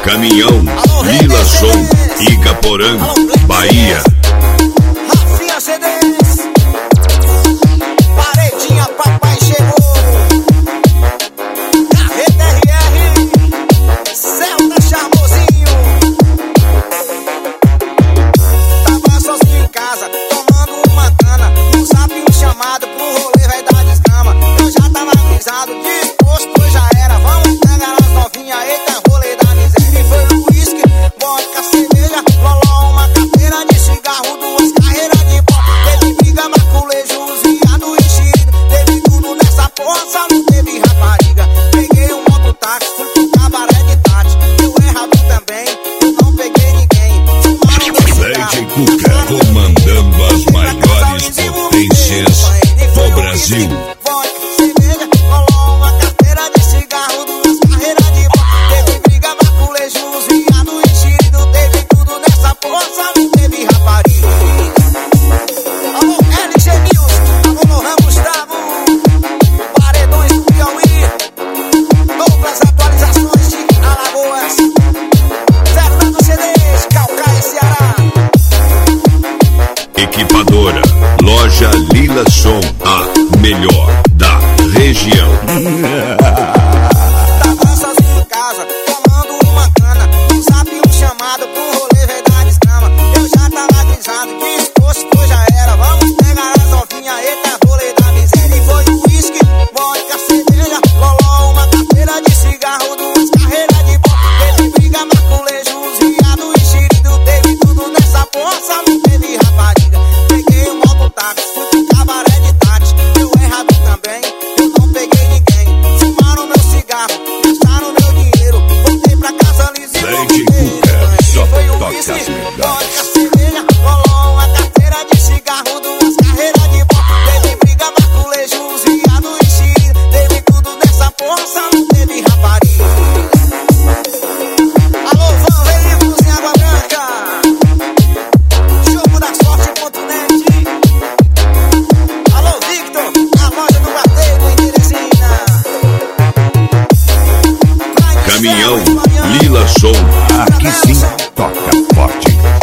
Caminhão, Lila Som, Igaporã, Bahia. Rafinha CDs, Paredinha, papai chegou. Carreta RR, Celta Charmosinho. Tava sozinho em casa, tomando uma cana. Um zap, um chamado pro rolê, vai dar descama. Eu já tava avisado, disposto, pois já era. Vamos pegar as novinhas, eita, rolê da miséria. E foi o uísque, vodka, cerveja, rolou uma carteira de cigarro, duas carreiras de pó. Teve briga, maculejo, usiado e xerido. Teve tudo nessa porra, só não teve rapariga. Peguei um mototáxi, fui pro cabaré de Tati. Eu errado também, eu não peguei ninguém. DJ Cuca comandando as maiores potências do Brasil. Vodka, cerveja, rolou uma carteira de cigarro, duas carreiras de pó. Teve briga, maculejo, usiado e xerido. Teve tudo nessa porra, só não teve rapariga. Alô, LG News, alô, Lohan Gustavo, Paredões do Piauí, Douglas atualizações de Alagoas, Fernando CDs, Calcaia, Ceará. Equipadora, loja Lila Som, a melhor da região. Tava sozinho em casa, tomando uma cana. Um zap, um chamado pro rolê, vai dar descama. Eu já tava avisado, disposto, pois já era. Vamos pegar as novinhas, eita, rolê da miséria. E foi o uísque, vodka, cerveja, rolou uma carteira de cigarro, duas carreiras de pó. Teve briga, maculejo, usiado e xerido. Teve tudo nessa porra, só não teve rapariga. Peguei um mototáxi, fui pro cabaré de Tati. Eu errado também, eu não peguei ninguém. Fumaram meu cigarro, gastaram meu dinheiro. Voltei pra casa lisinho, DJ Cuca, só foi o toca uísque, as melhores. vodka, cerveja, rolou uma carteira de cigarro, duas carreiras de pó. Teve briga, maculejo, usiado e xerido. Teve tudo nessa porra, só não teve rapariga. Alô, Van Veículos em Água Branca, Jogo da Sorte.net. Alô, Victor, a loja do Bateiro em Teresina. Caminhão, Lila Som, Aqui sim, toca forte.